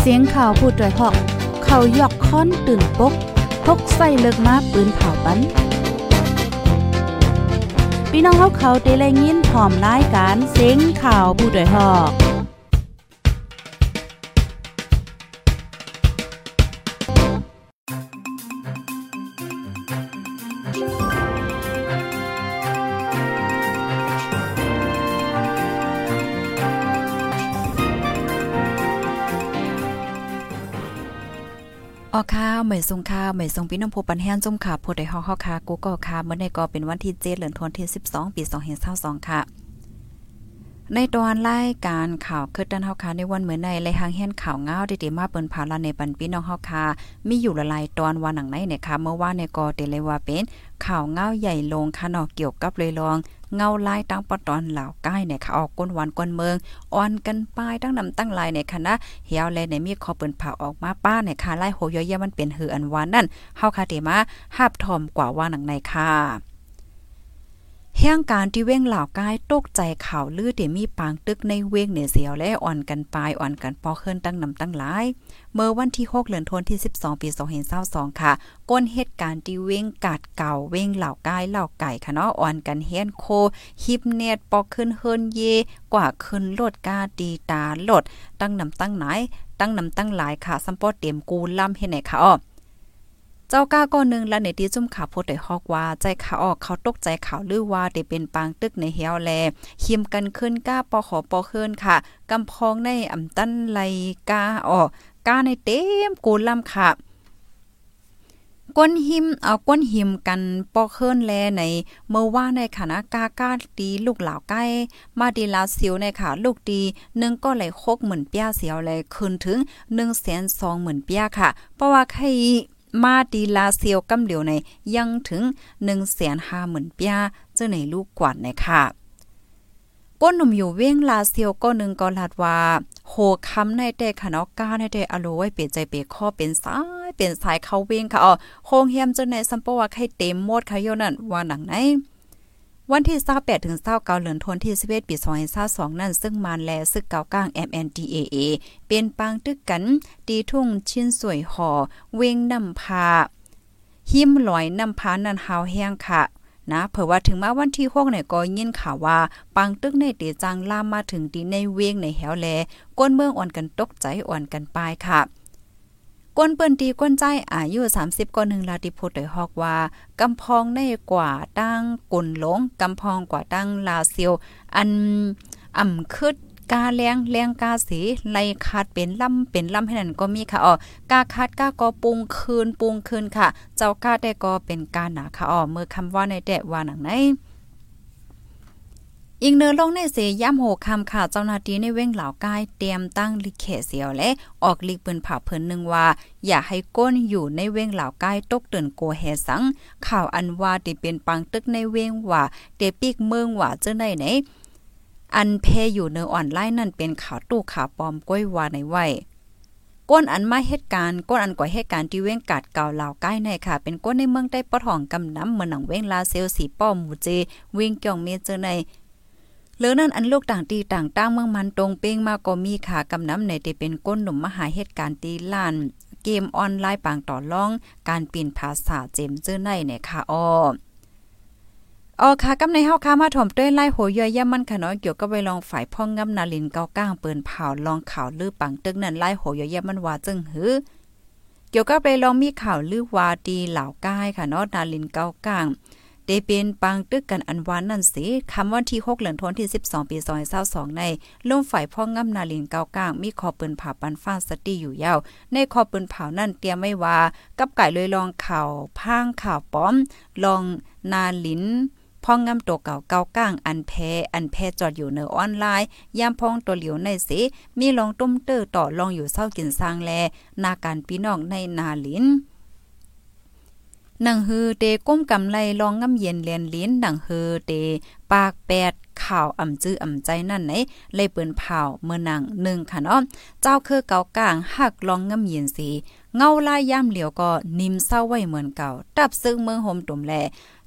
สียงข่าวพูดด้วยหอกเขายอกค้อนตื่นปกพกใส่เลิกมาปืนเผาปันพี่น้องเขาได้แลยินพร้อมรายการเสียงข่าวพูดด้วยหอกข้าวเหมยทรงข้าวเหมยทรงพี่น้องผู้ปันแห้งจุ่มขาผู้ใดฮอกค่ะกูก็ค่ะเมื่อในก็เป็นวันที่7เดือนธันวาคมที่12ปี2522ค่ะในตอนรายการข่าวคือดันเฮาค่ะในวันเหมือนในรายหางแห่นข่าวง้าวได้มาเปิ้นผาลาในปันพี่น้องเฮาค่ะมีอยู่หลายๆตอนว่าหนังไหนเนี่ยค่ะเมื่อวานในก็ได้เลยว่าเป็นข่าวง้าวใหญ่ลงค่ะเนาะเกี่ยวกับเลยลองเงาลายตั้งปตอนเหล่าใกล้เนี่ยค่ะออกก้นวันก้นเมืองอ่อนกันปลายตั้งนำตั้งลายเนี่ยค่ะนะเหี่ยวแลเนี่ยมีขอเปิ้นผาออกมาป้าเนี่ยค่ะไล่โหยอยมันเป็นหืออันวานนั่นเฮาค่ะได้มาหาบถอมกว่าว่าหนังในค่ะแห่งการที่เว้งเหล่ากายตกใจข่าวลือที่มีปางตึกในเว้งเนี่ยเสียวและอ่อนกันปลายอ่อนกันปอเคินตั้งนำตั้งหลายเมื่อวันที่6เดือนธันวาคมที่12ปี2522ค่ะก้นเหตุการณ์ที่เว้งกาดเก่าเว้งเหล่ากายเหล่าไก่ค่ะเนาะอ่อนกันเฮียนโคฮิบเนตปอขึ้นเฮินเยกว่าขึ้นรถกาตีตาลดตั้งนำตั้งไหนตั้งนำตั้งหลายค่ะซัมปอเต็มกูล่ำเฮ็ดไหนค่ะอ้อเจ้าก้าก้อนนึงและในที่จุ่มข่าวโพดได้ฮอกว่าใจข่าวออกเขาตกใจข่าวลือว่าได้เป็นปางตึกในเหี่ยวแลหิมกันขึ้นก้าปอขอปอเคินค่ะกำพองในอ่ำตั้นไหลกาออกกาในเต็มกูลำค่ะก้นหิมก้นหิมกันปอเคินแลในเมื่อว่าในคณะกาตีลูกหลาวใกล้มาดีลาเสียวในค่ะลูกดีนึงก็ไหลโคกเหมือนเปียเสียวแลขึ้นถึง 120,000 เปียค่ะเพราะว่าใครมาดีลาเซียวกำเหลียวในยังถึง 150,000 เปียเจ้าในลูกกวาดในค่ะก้นหนุ่มอยู่เว้งลาเซียวก็นึงก็ลาดว่าโหคำในแต่ขะเนาะก้าในแต่อโลไว้เปลี่ยนใจเปข้อเป็นสายเข้าเว้งค่ะโฮงเฮียมเจ้าในซัมปว่าให้เต็มหมดค่ะโยนั่นว่าหนังไหนวันที่28ถึง29เดือนธันวาคมที่11ปี2022นั้นซึ่งมานแลซึกเก่ากลาง MNDAA เป็นปางตึกกันตีทุ่งชิ้นสวยห่อเวงนำพาหิมลอยนำพานันหาวแห้งค่ะนะเผื่อว่าถึงมาวันที่6เนี่ยก็ยินข่าวว่าปางตึกในตีจังลามมาถึงตีในเวงในแหวแลก้นเมืองอ่อนกันตกใจอ่อนกันปลายค่ะก้นเปิ้นตีก้นใจอายุ30กว่า1ลาติโพดได้ฮอกว่ากำพองในกว่าตั้งกุนหลงกำพองกว่าตั้งลาเซียวอันคึดกาแรงกาสีไล่ขาดเป็นลำให้นั่นก็มีค่ะกาคัดกาก็ปุงคืนค่ะเจ้ากาได้ก็เป็นกาหนาค่ะเมื่อคำว่าในแดะว่าหนังไหนอิงเนอลงในเสย่ำโหคำค่ะเจ้าหน้าที่ในเว้งเหล่ากายเตรียมตั้งลิเขเสียวและออกลีกปืนผ่าเพิ่นนึงว่าอย่าให้ก้นอยู่ในเว้งเหล่ากายตกเตือนโกแฮสังข่าวอันว่าที่เป็นปังตึกในเว้งว่าเตปิกเมืองว่าเจ้าไหนอันเพอยู่ในออนไลน์นั่นเป็นข่าวตู้ข่าวปลอมก้อยว่าในไว้ก้นอันมาเหตุการณ์ก้นอันก่อเหตุการณ์ที่เว้งกัดเก่าเหล่าใกล้ในค่ะเป็นก้นในเมืองได้ปะทองกำน้ำเมืองหนังเว้งลาเซลสีป้อมหมู่เจเว้งเกี่ยวเมเจอในเหลือนั่นอันลูกต่างตีต่างตั้งเมืองมันตรงเป้งมาก็มีขากำน้ำในที่เป็นก้นหนุ่มมหาเหตุการณ์ตีล้านเกมออนไลน์ปางต่อรองการปีนภาษาเจมเจอในเนี่ยค่ะค่ะกำในเฮาค่ะมาถ่อมด้วยไล่โหยย่ำมันค่ะเนาะเกี่ยวกับไว้ลองฝ่ายพ่องงำนาลินเก้าก้างเปิ้นเผาลองข่าวลือปังตึกนั่นไล่โหยย่ำมันว่าจึงหือเกี่ยวกับไปลองมีข่าวลือว่าดีเหล่าก้ายค่ะเนาะนาลินเก้าก้างได้เป็นปังตึกกันอันวานนั่นสิคำวันที่6เดือนธันวาคมที่12ปี2022ในลมฝ่ายพ่องงำนาลินเก้าก้างมีคอปืนเผาปันฟ้าสติอยู่ยาวในคอปืนเผานั่นเตรียมไว้ว่ากับไก่เลยลองข่าวพางข่าวป้อมลองนาลินพองงำตัวเก่าเก้าก้างอันแพจอดอยู่ในออนไลน์ยามพองตัวเหลียวในสิมีลองตุ้มเตอต่อลองอยู่เศร้ากินสร้างแลนาการพี่น้องในนาลินหนังฮือเตก้มกำไรลองงำเย็นเลียนลิ้นหนังฮือเตปากแปดข่าวจื้อใจนั่นไหนเลยเปิ้นเผาเมื่อหนัง1ค่ะเนาะเจ้าคือเก่ากลางหักลองงำเย็นสีเงาลายย่ำเหลียวก็นิ่มเศร้าไว้เหมือนเก่าตับซึ่งเมืองโฮมตุ่มแลจ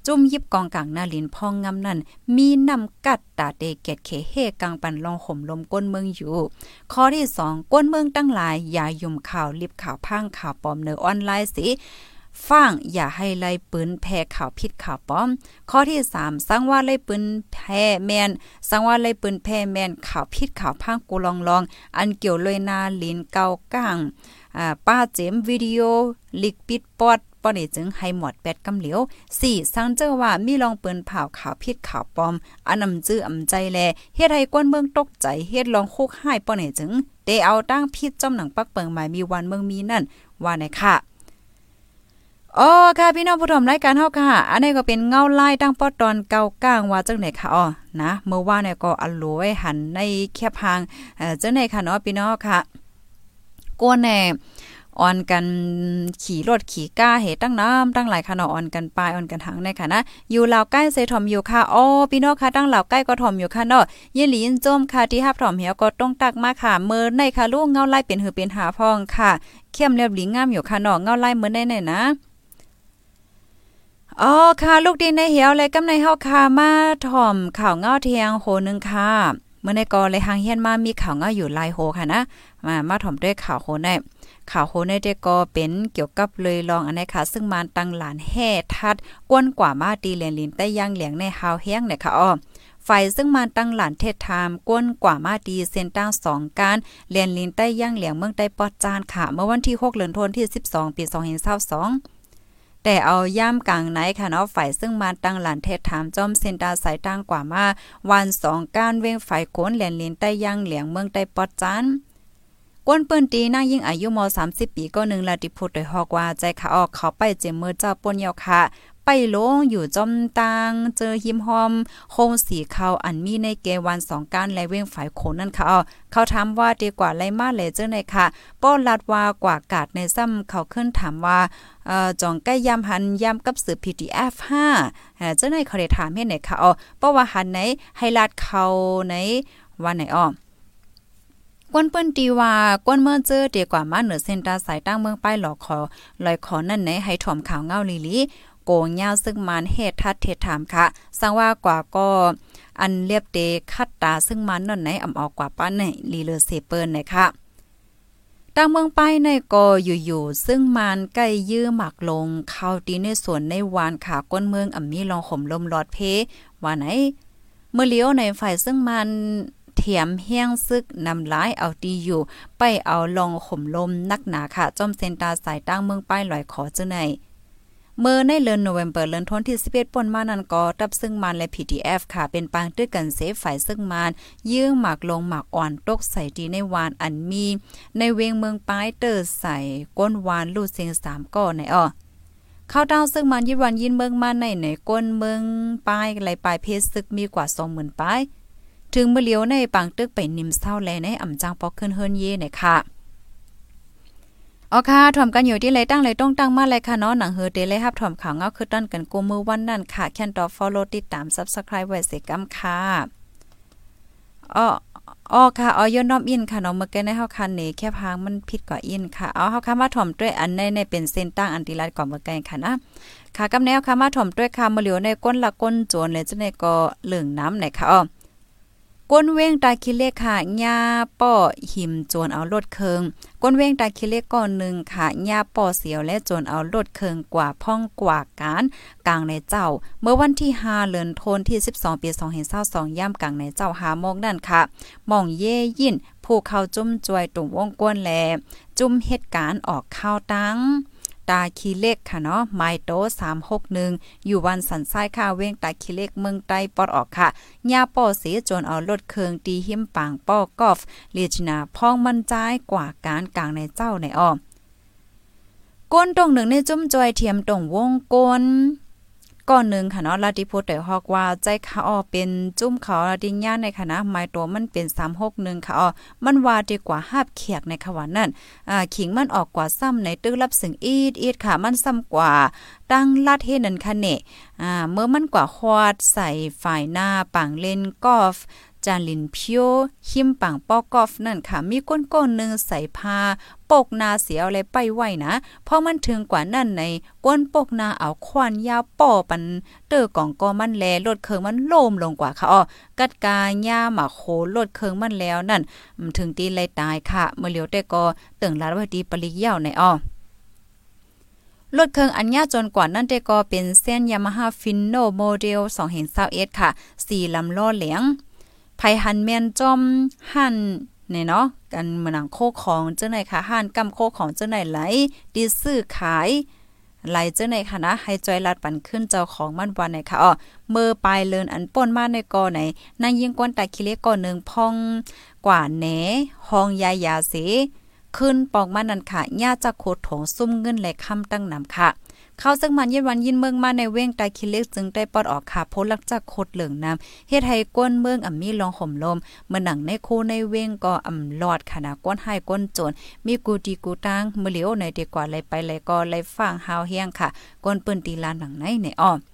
จุ่มยิบกองกลางหน้าลินพ่องงำนั่นมีนำกัดตาเตเกตเขเฮกลางปันลองห่มลมก้นเมืองอยู่ข้อที่2ก้นเมืองตั้งหลายอย่ายุ่มข่าวลิบข่าวพังข่าวปลอมเนอออนไลน์สิฟังอย่าให้ไล่ปืนแพ้ข่าวผิดข่าวปลอมข้อที่3สังว่าไล่ปืนแพ้แมนสังว่าไล่ปืนแพ้แมนข่าวผิดข่าวพังกูลองอันเกี่ยวเลยนาลินเกาก้างป้าเจมวิดีโอลิกปิดปอดป้อนี่จึงให้หมดแปดกำเหลียว4สังเจอว่ามีลองปืนเผาข่าวผิดข่าวปลอมอันนำจื้ออำใจแลเฮ็ดให้กวนเมืองตกใจเฮ็ดลองคุกให้ป้อนี่จึงได้เอาตั้งผิดจอมหนังปักเปิงหมายมีวันเมืองมีนั่นว่าไหนค่ะอ๋อค่ะพี่น้องผู้ชมรายการเฮาค่ะอันนี้ก็เป็นเงาลายตั้งปอตอนเก่าก้างว่าจังไหนค่ะอ๋อนะเมื่อวานเนี่ยก็อลวยหันในแคบหางจังไหนค่ะเนาะพี่น้องค่ะกวนแน่ออนกันขี่รถขี่ก้าเหตุตั้งน้ำตั้งหลายค่ะเนาะออนกันปลายออนกันหางในค่ะนะอยู่ลาวใกล้เซถ่อมอยู่ค่ะอ๋อพี่น้องค่ะตั้งลาวใกล้ก็ถ่อมอยู่ค่ะเนาะยินหลียินโจมค่ะที่ฮับถ่อมเหี่ยวก็ต้องตักมาค่ะเมินในค่ะลูกเงาลายเป็นหือเป็นหาพองค่ะเข้มเรียบหลีงามอยู่ค่ะเนาะเงาลายเมินได้ๆนะอ๋อค่ะลูกดินในเหี่ยวเลยกำในเฮาค่ะมาถ่อมข่าวเงาเทียงโหนึงค่ะเมื่อในกอเลยหางเฮียนมามีข่าวเงาอยู่หลายโหค่ะนะมาถ่อมด้วยข่าวโหในข่าวโหในเดก็เป็นเกี่ยวกับเลยลองอันนี้ค่ะซึ่งมันตั้งหลานแห่ทัดกวนกว่ามาตีเลียนลินใต้ย่างเหลียงในฮาวแห้งเนี่ยค่ะอ้อไฟซึ่งมันตั้งหลานเทศไทม์กวนกว่ามาดีเส้นตั้ง2การเลียนลินใต้ย่างเหลียงเมืองใต้ปอดจานค่ะเมื่อวันที่6เดือนธันวาคมที่12ปี2022แต่เอาย่ามกลางไหนค่ะเนาะฝ่ายซึ่งมาตั้งหลานเทศถามจอมเซนตาสายตั้งกว่ามาวัน2การเว้งฝ่ายโขนแหลนลินใต้ย่างเหลียงเมืองใต้ปอดจานกวนเปิ้นตีนางยิ่งอายุม30ปีก็1ลาติพุทธโดยฮอกว่าใจขาออกเขาไปเจมมือเจ้าป่นยาวค่ะไปลงอยู่จอมตางเจอหิมหอมโคงสีเขาอันมีในเกวัน2การและเว้งฝ่ายโขนนั่นค่ะเขาถามว่าดีกว่าไรมาเลยเจ้าไหนค่ะป้อลัดว่ากว่ากาดในซ้ำเขาขึ้นถามว่าจองใกล้ยามหันยามกับสือ PDF 5เจ้าไหนเขาได้ถามเฮ็ดไหนค่ะเพราะว่าหันไหนให้ลัดเขาในวันไหนกวนเปิ้นตีว่ากวนเมืองเจอดีกว่ามาเหนือเส้นตาสายตั้งเมืองป้ายหลอกขอลอยขอนั่นไหนให้ถ่อมข่าวเงาลีลีโกงยาวซึ่งมันเฮ็ดทัดเทศถามค่ะสังว่ากว่าก็อันเรียบเตคัดตาซึ่งมันนั่นไหนอำออกกว่าป้านไหนลีเลอเซเปิ้นไหนค่ะตั้งเมืองป้ายในก็อยู่ๆซึ่งมันใกล้ยื้อหมักลงเข้าตีในสวนในวานขาก้นเมืองอ่ำมีลองห่มลมหลอดเพว่าไหนเมื่อเลี้ยวในฝ่ายซึ่งมันเถียมเฮี้ยงซึกนำร้ายเอาดีอยู่ไปเอาลองข่มลมนักหนาค่ะจอมเซนตาสายตั้งเมืองป้ายลอยขอเจ้าไหนเมื่อในเดือนโนเวมเบอร์เดือนธันวาคมที่11ป่นมานั้นก็ตับซึ่งมันและ PDF ค่ะเป็นปางตึกกันเซฟฝ่ายซึ่งมันยื้อหมากลงหมากอ่อนตกใส่ดีในวานอันมีในเวงเมืองป้ายเตอร์ใส่ก้นวานลูดเสียง3ก้อในเข้าดาวซึ่งมันยิวันยินเมืองมาในก้นเมืองป้ายไหลปลายเพชรซึกมีกว่า 20,000 ป้ายถึงเมื่อเลี้ยวในปังตึกไปนิมเศร้าแลในอ่ำจางปอกขึ้นเฮิรนเย่เนี่ยค่ะค่ะถ่อมกันอยู่ที่ไรตั้งไรต้องตั้งมาเลยค่ะเนาะหนังเฮอเดเลยครับถ่อมข่าวเงาคือตั้นกันกูมือวันนั่นค่ะแคนดอ follow ติดตาม subscribe ไว้เสกัมค่ะค่ะย้อนน้อมอินค่ะเนาะเมื่อกี้ในเฮาคันนี่แค่พางมันผิดกว่าอินค่ะเฮาค่ะมาถ่อมด้วยอันในเป็นเส้นตั้งอันติรัดก่อนเมื่อกี้ค่ะนะค่ะกำแนวค่ะมาถ่อมด้วยค่ะมาเหลียวในก้นละก้นโจรเลยจังได๋ก็เหลืองน้ำไหนค่ะก้นเว้งตาคิเล็กค่ะหญ้าป้อหิมโจรเอารถเคิงก้นเว้งตาคิเล็กก้อนนึงค่ะหญ้าป้อเสียวและโจรเอารถเคิงกว่าพ่องกว่าการกลางในเจ้าเมื่อวันที่5เดือนธันวาคมที่12ปี2022ย่ำกลางในเจ้าหาโมงนั่นค่ะมองเย่ยินผู้เข้าจุ่มจวยตุ่มวงกวนแลจุ่มเหตุการณ์ออกข้าวตั้งตาคีเล็กค่ะเนาะไมโต361อยู่วันสันทรายค่ะเว้งตาคีเล็กเมืองใต้ปอดออกค่ะย่าป้อเสียจนเอารถเคืองตีหิมปางป้อกอฟลีจนาพ้องมันจ่ายกว่าการกลางในเจ้าในก้นตรงหนึ่งในจุ่มจอยเทียมตรงวงกลก้อนหนึ่งค่ะเนาะลาติพุทธได้ฮอกว่าใจค่ะเป็นจุ่มเขาลาดิญญาในคณะไม้ตัวมันเป็น361ค่ะมันว่าดีกว่า5เขียกในขวานนั่นขิงมันออกกว่าซ้ำในตึกรับสึงอีดค่ะมันซ้ำกว่าตั้งลาดเฮนั่นค่ะเน่เมื่อมันกว่าฮอดใส่ฝ่ายหน้าปังเล่นกอล์ฟใจารลินเพียวหิมปังปอกอฟนั่นค่ะมีก้นๆนึงใส่ผ้าปกนาเสียวอะไรไปไว้นะเพราะมันถึงกว่านั่นในก้นปกนาเอาควันยาวป่อปันเตอกองกอมันแลลดเคิงมันโลมลงกว่าค่ะกัดกาย่าหมาโคลดเคิงมันแล้วนั่นถึงตีเลยตายค่ะเมื่อเหลียวแต่ก็ตึงลาดว่าดีปริยาวในรถเครื่องอันยาจนกว่านั้นแต่ก็เป็นเส้น Yamaha Finno Model 2021ค่ะ4ลำล้อเหลียงไผหันแม่นจอมหันเนี่ยเนาะกันเหมือนโคของเจ้าไหนค่ะหันกำโคของเจ้าไหนไหลดีซื้อขายไหลเจ้าไหนค่ะนะให้จอยลัดปั่นขึ้นเจ้าของมันวันไหนค่ะมือปลายเลินอันป่นมาในกอไหนนางยิงกวนตาคิเลก่อนึงพองกว่าแหนห้องยายาเสขึ้นปองมานั่นค่ะญาจะโคดถงซุ่มเงินและคำตั้งนำค่ะเข้าซึ่งมันยินวันยินเมืองมาในเว้งตาคิเล็กจึงได้ปอดออกค่ะโพลักจากโคดเหลืองน้ำเฮ็ดให้ก้นเมืองมีลองห่มลมเมื่อหนังในคูในเว้งก็ลอดค่ะนะก้นให้ก้นโจรมีกูดีกูตังมือเหลียวในดีกว่าเลยไปเลยก็เลยฟังฮาวเฮียงค่ะก้นปืนตีลานหนังใน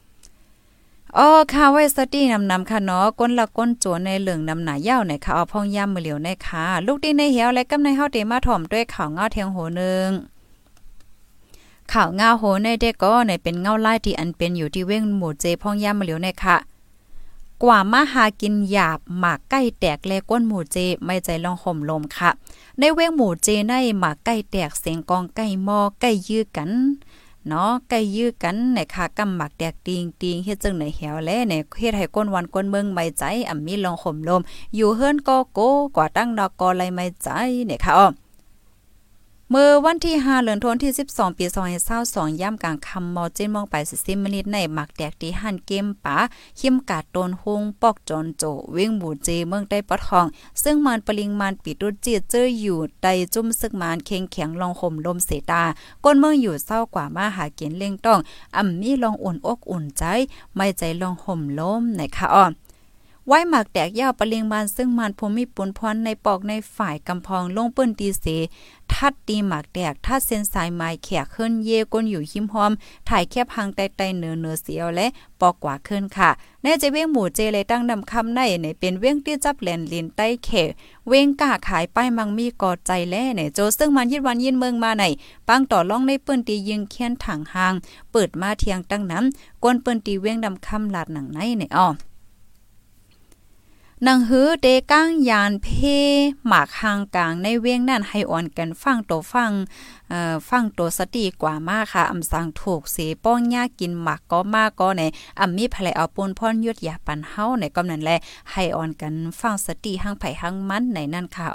ค่ะไว้สตีนำค่ะเนาะก้นละก้นโจรในเหลืองนำหนายาวในค่ะพ่องย่ำมือเหลียวในค่ะลูกดีในเหี่ยวและกำในเฮาเตมาถ่อมด้วยข่าวเงาเทียงโหนึงข่าวเงาโหในเด็กก็ในเป็นเงาไล่ที่อันเป็นอยู่ที่เว้งหมู่เจพ่องย่ำมือเหลียวในค่ะกว่ามาหากินหยาบหมากใกล้แตกและก้นหมู่เจไม่ใจลองห่มลมค่ะในเว้งหมู่เจในหมากใกล้แตกเสียงกองใกล้หม้อใกล้ยื้อกันเนาะใกล้ยื้อกันในค่ะกำหมักแตกติงเฮ็ดจังไหนแหวแลในเฮ็ดให้ก้นวันก้นเมืองไม่ใจมีลองห่มลมอยู่เฮือนก็โกกว่าตั้งดอกกอไลไม่ใจเนี่ยค่ะเมื่อวันที่5เดือนธันวาคมที่12ปี2022ย่ำกลางค่ำมอ7:00 นไป40มินิในหมักแตกที่หันเกมป๋าขิมกาดโตนฮงปอกจอนโจเว้งหมู่เจเมืองใต้ปะทองซึ่งมันปริงมันปิดดุจีเจออยู่ใต้จุ่มซึกมานเข็งแข็งลองห่มลมเสตาก้นเมืองอยู่เศร้ากว่ามาหากินเล่งต้องมีลองอุ่นอกอุ่นใจไม่ใจลองห่มลมในค่ะไว้หมากแตกยาวปริงบานซึ่งมันภูมิปุนพรในปอกในฝ่ายกำพองลงเปิ้นตีเสทัดตีหมากแตกทัดเส้นสายไม้แขกขึ้นเยก้นอยู่หิมหอมถ่ายแคบหางไตเนื้อเสียวและปอกกว่าขึ้นค่ะแน่จะเว้งหมู่เจเลยตั้งนำคำในเป็นเว้งที่จับแหลนลินใต้เขเว้งกล้าขายป้ายมังมีกอดใจแล่โจซึ่งมันยิดวันยินเมืองมาในปังต่อล่องในเปิ้นตียิงเคียนถังหางเปิดมาเทียงตั้งน้ำก้นเปิ้นตีเว้งดำคำลาดหนังในหนังหือเดก้างยานเพหมากหางกลางในเวียงนั่นให้อ่อนกันฟังตัวสติกว่ามากค่ะสั่งถูกเสป้องยากินหมักก็มากก็ในมีภายเอาปนพรยุดยาปันเฮาในกำนั้นแลให้อ่อนกันฟังสติหางไผหางมันในนั่นค่ะ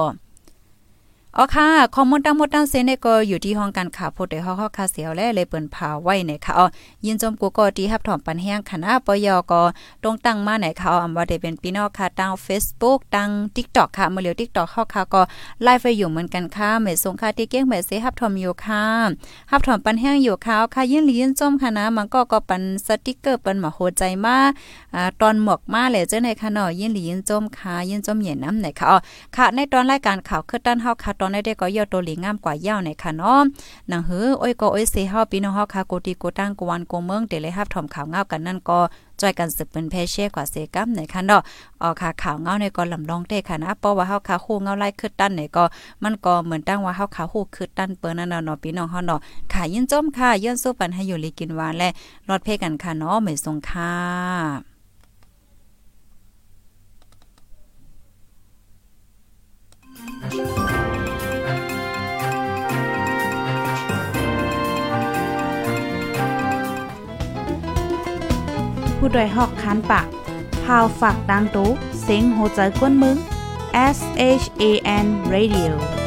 ค่ะข้อมูลทั้งหมดทั้งเสนก็อยู่ที่ห้องการข่าวโพดได้ฮอคาเสียวและเลยเปิ้นพาไว้ในค่ะยินจมกูก็ที่รับถอมปันแห้งคณะปยก็ตรงตั้งมาในข่าวว่าได้เป็นพี่น้องค่ะตั้ง Facebook ตั้ง TikTok ค่ะมื้อเหลียว TikTok เข้าค่ะก็ไลฟ์ไปอยู่เหมือนกันค่ะแม่ส่งค่ะที่เก้งแม่เสรับถอมอยู่ค่ะรับถอมปันแห้งอยู่ค่ะยินหลียินจมค่ะนะมันก็ปันสติ๊กเกอร์ปันมาโหใจมาตอนหมวกมาแหละเจ้าในค่ะเนาะยินหลียินจมค่ะยินจมเหยียนน้ำไหนค่ะในตอนรายการข่าวคือตั้นเฮาค่ะตอนได้ก็ยอดตัวหลีงามกว่ายาวในค่ะเนาะหนังหือโอ้ยก็โอ้ยเสเฮาพี่น้องเฮาค่ะโกติโกตั้งกวนโกเมืองเตเลยรับถอมข่าวเงากันนั่นก็จอยกันสืบเป็นแพเช่กว่าเสกัมในค่ะเนาะค่ะข่าวเงาในก็ลำลองเต้ค่ะนะเพราะว่าเฮาค่ะฮู้เงาไล่คือตั้นในก็มันก็เหมือนตั้งว่าเฮาค่ะฮู้คือตั้นเปิ้นนั่นเนาะพี่น้องเฮาเนาะค่ะยินจมค่ะย้อนสู้ปันให้อยู่ลีกินหวานและรอดเพกันค่ะเนาะไม่ทรงค่ะผู้ดยหอกคันปากพาวฝากดังตู้เซ็งโหใจกวนมึง SHAN Radio